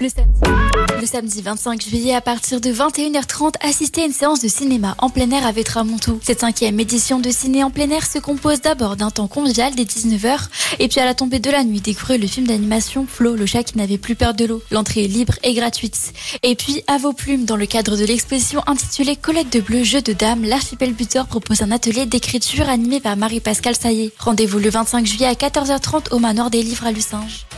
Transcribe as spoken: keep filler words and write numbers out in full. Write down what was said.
Le samedi. Le samedi vingt-cinq juillet, à partir de vingt et une heures trente, assistez à une séance de cinéma en plein air à Vétramontou. Cette cinquième édition de ciné en plein air se compose d'abord d'un temps convivial dès dix-neuf heures et puis à la tombée de la nuit, découvrez le film d'animation Flo, le chat qui n'avait plus peur de l'eau. L'entrée est libre et gratuite. Et puis, à vos plumes, dans le cadre de l'exposition intitulée Collecte de bleu, jeu de dames, l'Archipel Buteur propose un atelier d'écriture animé par Marie-Pascale Saillé. Rendez-vous le vingt-cinq juillet à quatorze heures trente au Manoir des Livres à Lucinge.